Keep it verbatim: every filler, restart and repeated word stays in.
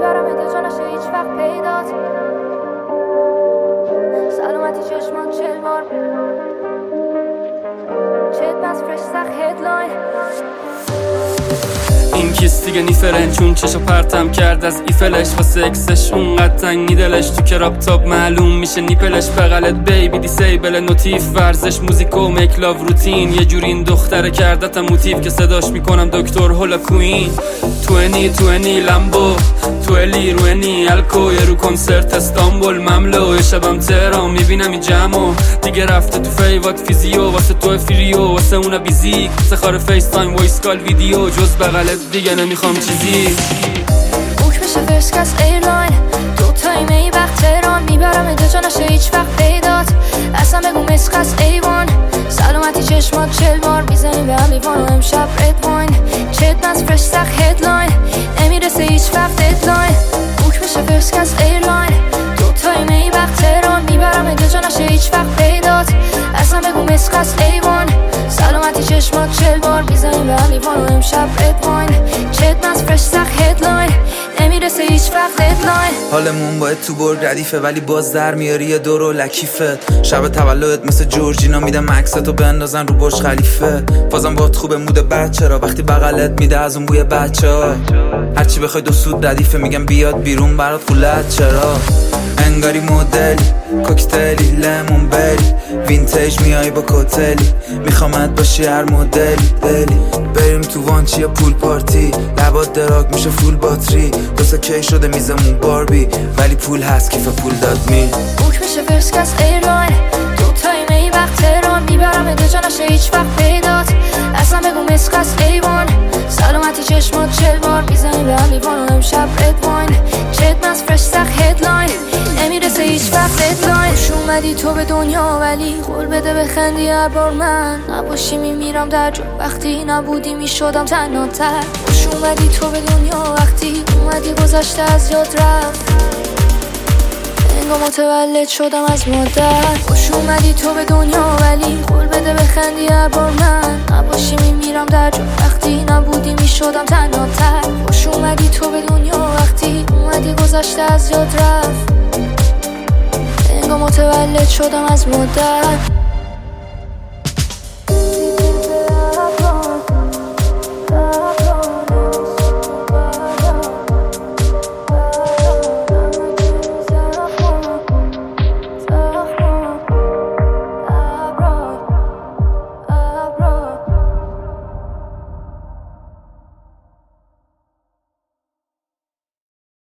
میبرم ات جا نشه هیچ وقت پیدات. سلامتی چشمان چل بار چت بس فرش سخت هدلاین. این کیس دیگه نیفرن چون چشو پرتم کرد از ایفلش واسه اکسش اونقدر تنگی دلش تو کراب تاب معلوم میشه نیپلش بغلت بیبی دیسیبل نوتیف ورزش موزیک و مکلاو روتین یه جوری این دختره کردتم موتیف که صداش میکنم دکتر هولا کوین. توینی توینی لمبو تویلی روینی الکو یه رو کنسرت استانبول مملو یه شبم تهران میبینم این جمعو دیگه رفته تو فیوات فیزیو واسه تو فریو واسه اونا بیزیک سخار فیس تایم وایس کال ویدیو جز بغلت دیگه نمیخوام چیزی. بوک بشه فرست کس ایرلاین دو تایمه ای وقت تهران میبرم ات جا نشه هیچ وقت پیدات. اصلا بگو مسخص ایوان سلامتی چشمات چل بار میزنیم به هم ایوان و امشب رد واین چت بس فرش سخت هدلاین نمیرسه هیچ وقت ددلاین. بوک بشه فرست کس ایرلاین دو تایمه ای وقت تهران میبرم ات جا نشه هیچ وقت پیدات. اصلا بگو مسخص ایوان سلامتی چشمات چل بار میزنیم به هم ایوان و امشب رد واین چت بس فرش سخت هدلاین نمیرسه هیچ وقت ددلاین. حالمون باید تو برگ ردیفه ولی باز در میاری یه دور و لکیفه. شب تولدت مثل جورجینا میدم عکستو بندازن رو برج خلیفه. بازم باهات خوبه مود بچه را وقتی بغلت میده از اون بوی بچه ها. هرچی بخوای دو سود ردیفه میگم بیاد بیرون برات خولت چرا. انگاری مدلی کوکتلی لمون بری وینتیج میای با کوتلی میخوامت باشی هر مدلی دلی. بریم تو وانچی یا پول پارتی لبات دراگ میشه فول باتری دوستا کی شده میزمون باربی ولی پول هست کیف پول داد می. بوک بشه فرست کس ایرلاین دو تایمه ای وقت تهران میبرم ات جا نشه هیچ وقت پیدات. اصلا بگو مسخص ایوان سلامتی چشمات چل بار میزنیم به هم ایوان و امشب رد واین چت بس فرش سخت هدلاین نمیرسه هیچ وقت ددلاین. خوش اومدی تو به دنیا ولی قول بده بخندی هر بار من نباشی میمیرم در جو وقتی نبودی میشدم تنها تر. خوش اومدی تو به دنیا وقتی اومدی گذشته از یاد رفت انگار متولد شدم از مادر. خوش اومدی تو به دنیا ولی قول بده بخندی هر بار من نباشی میمیرم در جو وقتی نبودی میشدم تنها تر. خوش اومدی تو به دنیا وقتی اومدی گذشته از یاد رفت انگار متولد شدم از مادر.